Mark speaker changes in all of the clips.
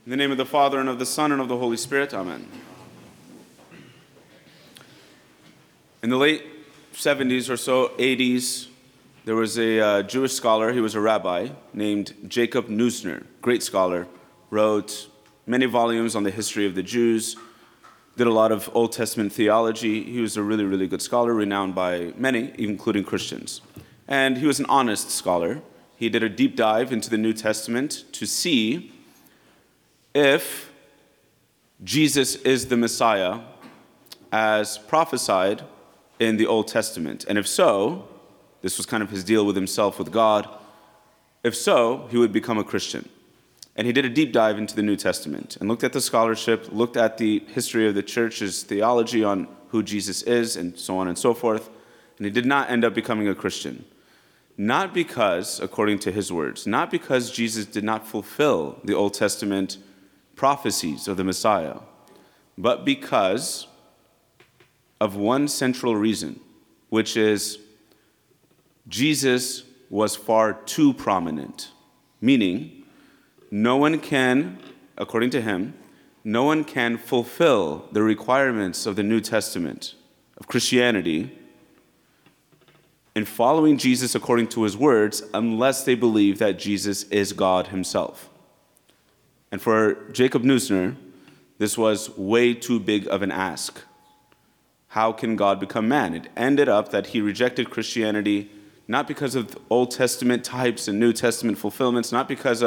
Speaker 1: In the name of the Father, and of the Son, and of the Holy Spirit, amen. In the late 70s or so, 80s, there was a Jewish scholar, he was a rabbi, named Jacob Neusner, great scholar, wrote many volumes on the history of the Jews, did a lot of Old Testament theology. He was a really, really good scholar, renowned by many, including Christians. And he was an honest scholar. He did a deep dive into the New Testament to see if Jesus is the Messiah as prophesied in the Old Testament. And if so, this was kind of his deal with himself, with God. If so, he would become a Christian. And he did a deep dive into the New Testament and looked at the scholarship, looked at the history of the church's theology on who Jesus is, and so on and so forth. And he did not end up becoming a Christian. Not because, according to his words, not because Jesus did not fulfill the Old Testament prophecies of the Messiah, but because of one central reason, which is Jesus was far too prominent, meaning no one can, according to him, no one can fulfill the requirements of the New Testament, of Christianity, in following Jesus according to his words, unless they believe that Jesus is God himself. And for Jacob Neusner, this was way too big of an ask. How can God become man? It ended up that he rejected Christianity, not because of Old Testament types and New Testament fulfillments, not because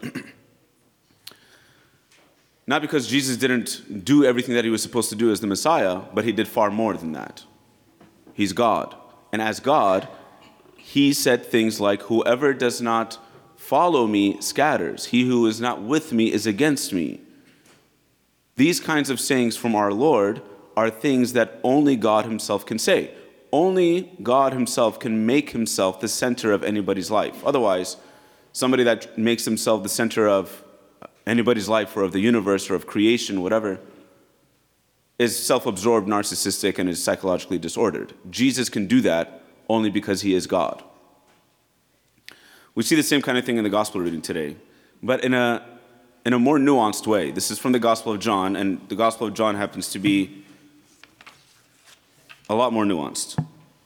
Speaker 1: Jesus didn't do everything that he was supposed to do as the Messiah, but he did far more than that. He's God. And as God, he said things like, "Whoever does not follow me scatters. He who is not with me is against me." These kinds of sayings from our Lord are things that only God himself can say. Only God himself can make himself the center of anybody's life. Otherwise, somebody that makes himself the center of anybody's life or of the universe or of creation, whatever, is self-absorbed, narcissistic, and is psychologically disordered. Jesus can do that only because he is God. We see the same kind of thing in the gospel reading today, but in a more nuanced way. This is from the Gospel of John, and the Gospel of John happens to be a lot more nuanced.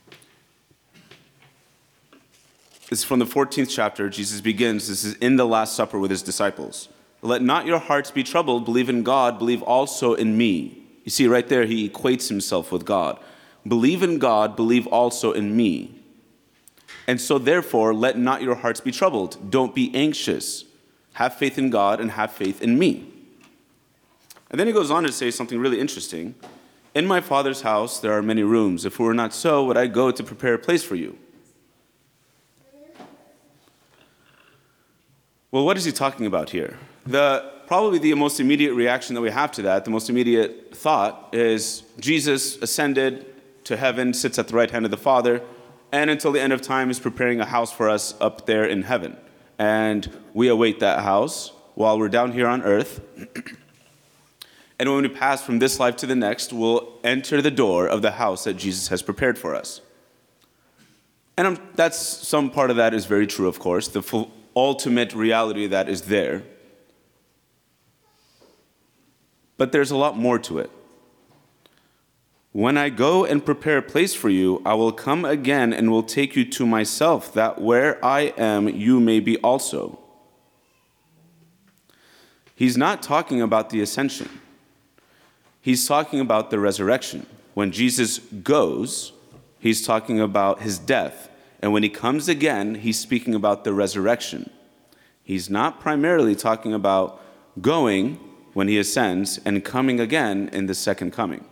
Speaker 1: This is from the 14th chapter. Jesus begins, this is in the Last Supper with his disciples. "Let not your hearts be troubled. Believe in God. Believe also in me." You see, right there, he equates himself with God. Believe in God. Believe also in me. "And so therefore, let not your hearts be troubled. Don't be anxious. Have faith in God and have faith in me." And then he goes on to say something really interesting. "In my Father's house there are many rooms. If it were not so, would I go to prepare a place for you?" Well, what is he talking about here? Probably the most immediate reaction that we have to that, the most immediate thought, is Jesus ascended to heaven, sits at the right hand of the Father, and until the end of time is preparing a house for us up there in heaven. And we await that house while we're down here on earth. And when we pass from this life to the next, we'll enter the door of the house that Jesus has prepared for us. And that's some part of that is very true, of course. The full ultimate reality that is there. But there's a lot more to it. "When I go and prepare a place for you, I will come again and will take you to myself, that where I am, you may be also." He's not talking about the ascension. He's talking about the resurrection. When Jesus goes, he's talking about his death. And when he comes again, he's speaking about the resurrection. He's not primarily talking about going when he ascends and coming again in the second coming.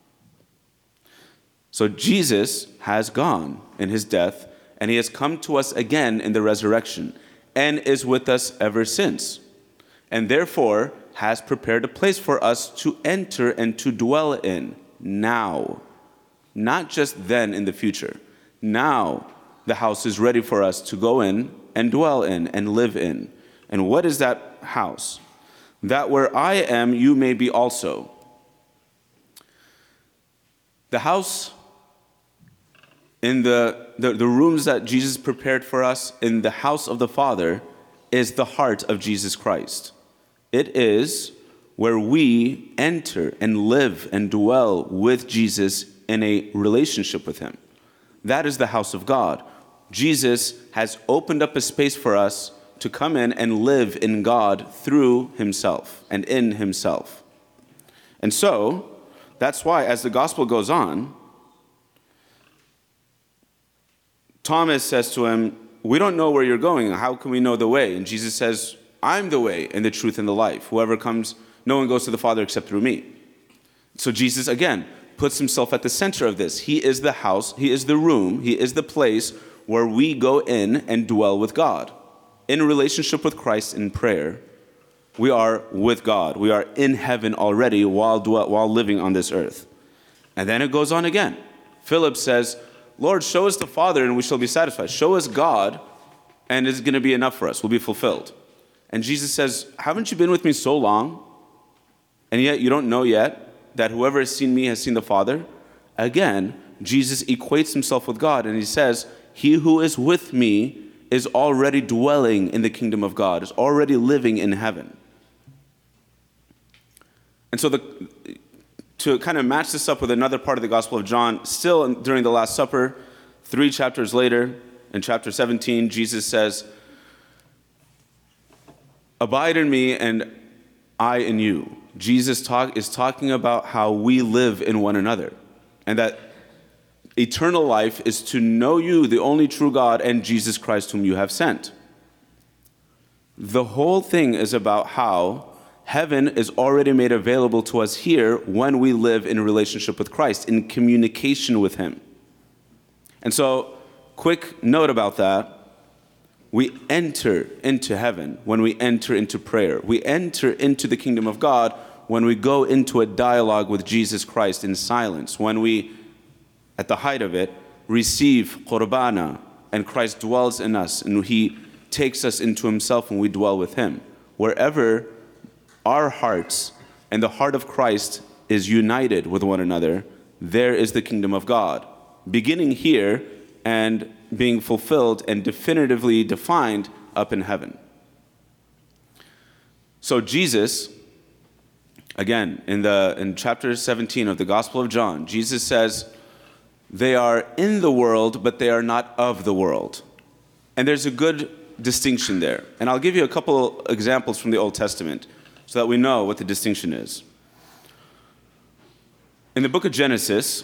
Speaker 1: So Jesus has gone in his death, and he has come to us again in the resurrection, and is with us ever since, and therefore has prepared a place for us to enter and to dwell in now, not just then in the future. Now the house is ready for us to go in and dwell in and live in. And what is that house? "That where I am, you may be also." The house in the rooms that Jesus prepared for us in the house of the Father is the heart of Jesus Christ. It is where we enter and live and dwell with Jesus in a relationship with him. That is the house of God. Jesus has opened up a space for us to come in and live in God through himself and in himself. And so, that's why as the gospel goes on, Thomas says to him, we don't know where you're going. How can we know the way? And Jesus says, I'm the way and the truth and the life. Whoever comes, no one goes to the Father except through me. So Jesus, again, puts himself at the center of this. He is the house, he is the room, he is the place where we go in and dwell with God. In relationship with Christ in prayer, we are with God. We are in heaven already while living on this earth. And then it goes on again. Philip says, Lord, show us the Father and we shall be satisfied. Show us God and it's going to be enough for us. We'll be fulfilled. And Jesus says, haven't you been with me so long? And yet you don't know yet that whoever has seen me has seen the Father? Again, Jesus equates himself with God and he says, he who is with me is already dwelling in the kingdom of God, is already living in heaven. And so to kind of match this up with another part of the Gospel of John, still during the Last Supper, 3 chapters later, in chapter 17, Jesus says, abide in me and I in you. Jesus is talking about how we live in one another, and that eternal life is to know you, the only true God, and Jesus Christ whom you have sent. The whole thing is about how heaven is already made available to us here when we live in a relationship with Christ, in communication with him. And so, quick note about that. We enter into heaven when we enter into prayer. We enter into the kingdom of God when we go into a dialogue with Jesus Christ in silence, when we, at the height of it, receive qurbana, and Christ dwells in us, and he takes us into himself and we dwell with him. Wherever our hearts and the heart of Christ is united with one another, there is the kingdom of God, beginning here and being fulfilled and definitively defined up in heaven. So Jesus, again, in chapter 17 of the Gospel of John, Jesus says, they are in the world, but they are not of the world. And there's a good distinction there. And I'll give you a couple examples from the Old Testament so that we know what the distinction is. In the book of Genesis,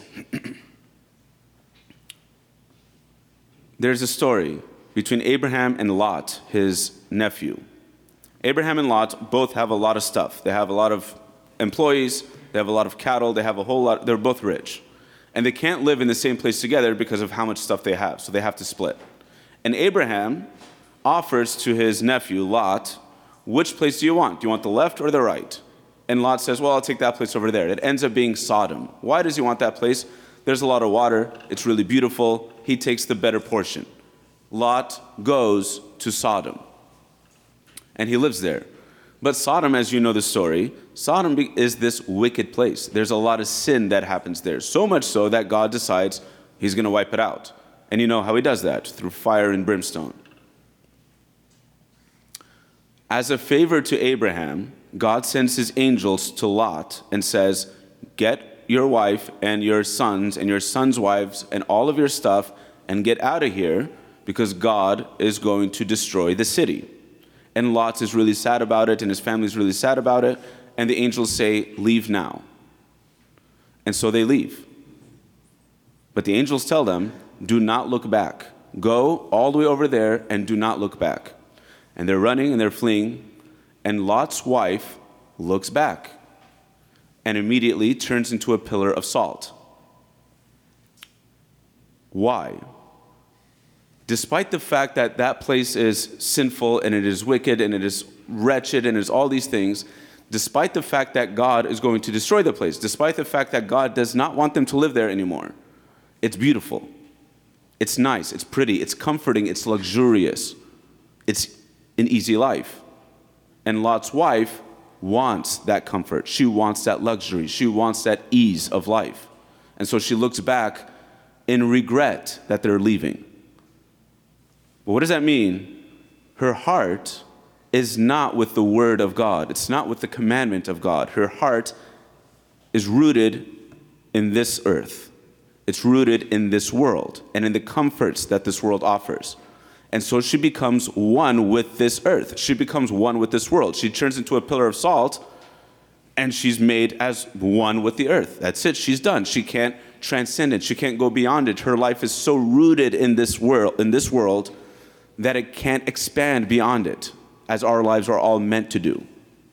Speaker 1: there's a story between Abraham and Lot, his nephew. Abraham and Lot both have a lot of stuff. They have a lot of employees, they have a lot of cattle, they have a whole lot, they're both rich. And they can't live in the same place together because of how much stuff they have, so they have to split. And Abraham offers to his nephew, Lot, which place do you want? Do you want the left or the right? And Lot says, well, I'll take that place over there. It ends up being Sodom. Why does he want that place? There's a lot of water, it's really beautiful. He takes the better portion. Lot goes to Sodom, and he lives there. But Sodom, as you know the story, Sodom is this wicked place. There's a lot of sin that happens there, so much so that God decides he's going to wipe it out. And you know how he does that, through fire and brimstone. As a favor to Abraham, God sends his angels to Lot and says, get your wife and your sons' wives and all of your stuff and get out of here because God is going to destroy the city. And Lot is really sad about it and his family is really sad about it. And the angels say, leave now. And so they leave. But the angels tell them, do not look back. Go all the way over there and do not look back. And they're running and they're fleeing. And Lot's wife looks back and immediately turns into a pillar of salt. Why? Despite the fact that that place is sinful and it is wicked and it is wretched and it is all these things, despite the fact that God is going to destroy the place, despite the fact that God does not want them to live there anymore, it's beautiful, it's nice, it's pretty, it's comforting, it's luxurious, it's an easy life. And Lot's wife wants that comfort. She wants that luxury. She wants that ease of life. And so she looks back in regret that they're leaving. But what does that mean? Her heart is not with the word of God. It's not with the commandment of God. Her heart is rooted in this earth. It's rooted in this world and in the comforts that this world offers. And so she becomes one with this earth. She becomes one with this world. She turns into a pillar of salt, and she's made as one with the earth. That's it. She's done. She can't transcend it. She can't go beyond it. Her life is so rooted in this world that it can't expand beyond it, as our lives are all meant to do.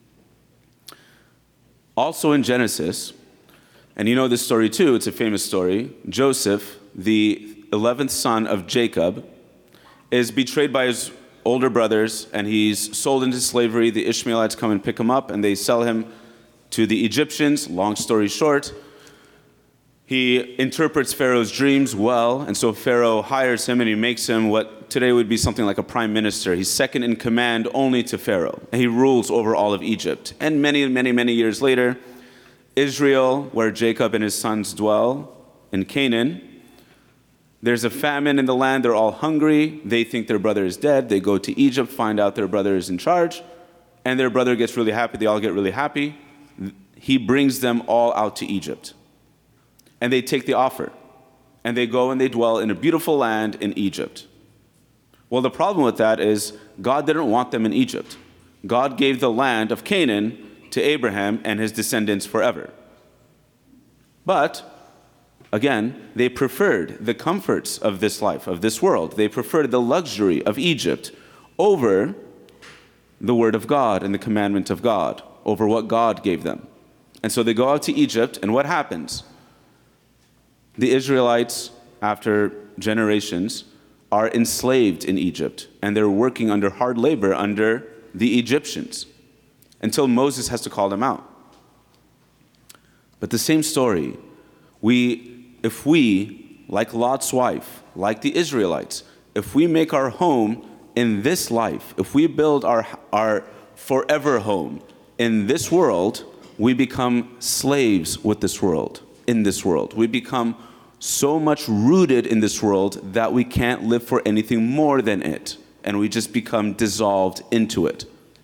Speaker 1: Also in Genesis, and you know this story too, it's a famous story, Joseph, the 11th son of Jacob, is betrayed by his older brothers, and he's sold into slavery. The Ishmaelites come and pick him up, and they sell him to the Egyptians. Long story short, he interprets Pharaoh's dreams well, and so Pharaoh hires him, and he makes him what today would be something like a prime minister. He's second in command only to Pharaoh, and he rules over all of Egypt. And many, many, many years later, Israel, where Jacob and his sons dwell, in Canaan, there's a famine in the land. They're all hungry. They think their brother is dead. They go to Egypt, find out their brother is in charge, and their brother gets really happy. They all get really happy. He brings them all out to Egypt, and they take the offer, and they go and they dwell in a beautiful land in Egypt. Well, the problem with that is God didn't want them in Egypt. God gave the land of Canaan to Abraham and his descendants forever. But again, they preferred the comforts of this life, of this world. They preferred the luxury of Egypt over the word of God and the commandment of God, over what God gave them. And so they go out to Egypt, and what happens? The Israelites, after generations, are enslaved in Egypt, and they're working under hard labor under the Egyptians until Moses has to call them out. But the same story, if we, like Lot's wife, like the Israelites, if we make our home in this life, if we build our forever home in this world, we become slaves with this world, in this world. We become so much rooted in this world that we can't live for anything more than it, and we just become dissolved into it.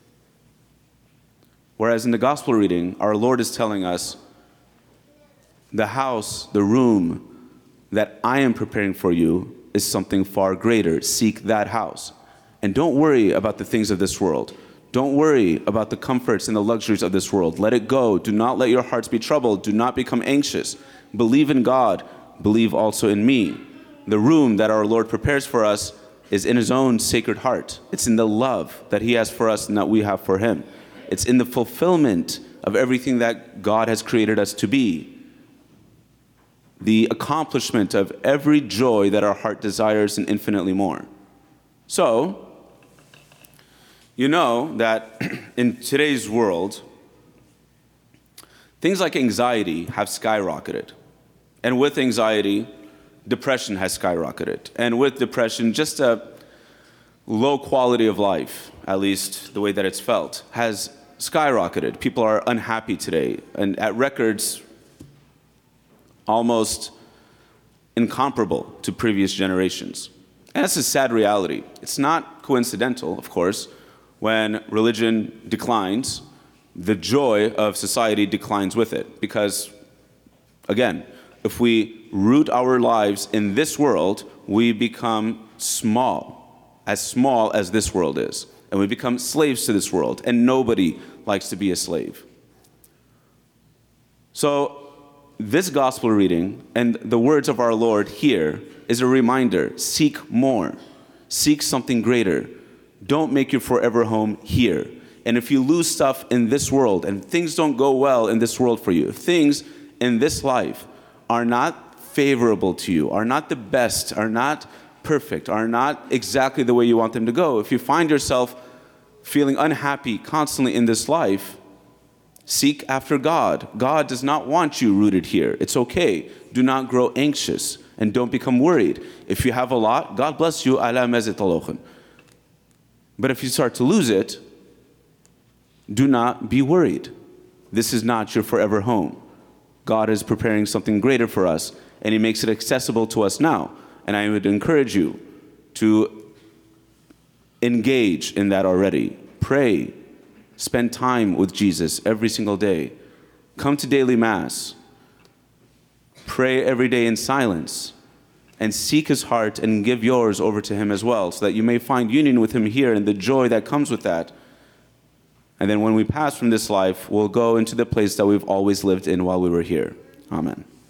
Speaker 1: Whereas in the gospel reading, our Lord is telling us, the house, the room that I am preparing for you is something far greater. Seek that house. And don't worry about the things of this world. Don't worry about the comforts and the luxuries of this world. Let it go. Do not let your hearts be troubled. Do not become anxious. Believe in God. Believe also in me. The room that our Lord prepares for us is in his own sacred heart. It's in the love that he has for us and that we have for him. It's in the fulfillment of everything that God has created us to be. The accomplishment of every joy that our heart desires and infinitely more. So, you know that in today's world, things like anxiety have skyrocketed. And with anxiety, depression has skyrocketed. And with depression, just a low quality of life, at least the way that it's felt, has skyrocketed. People are unhappy today, and at records almost incomparable to previous generations. And that's a sad reality. It's not coincidental, of course, when religion declines, the joy of society declines with it. Because, again, if we root our lives in this world, we become small as this world is. And we become slaves to this world, and nobody likes to be a slave. So, this gospel reading and the words of our Lord here is a reminder. Seek more. Seek something greater. Don't make your forever home here. And if you lose stuff in this world and things don't go well in this world for you, if things in this life are not favorable to you, are not the best, are not perfect, are not exactly the way you want them to go, if you find yourself feeling unhappy constantly in this life, seek after God. God does not want you rooted here. It's okay. Do not grow anxious and don't become worried. If you have a lot, God bless you. But if you start to lose it, do not be worried. This is not your forever home. God is preparing something greater for us, and he makes it accessible to us now. And I would encourage you to engage in that already. Pray. Spend time with Jesus every single day. Come to daily Mass. Pray every day in silence. And seek his heart and give yours over to him as well, so that you may find union with him here and the joy that comes with that. And then when we pass from this life, we'll go into the place that we've always lived in while we were here. Amen.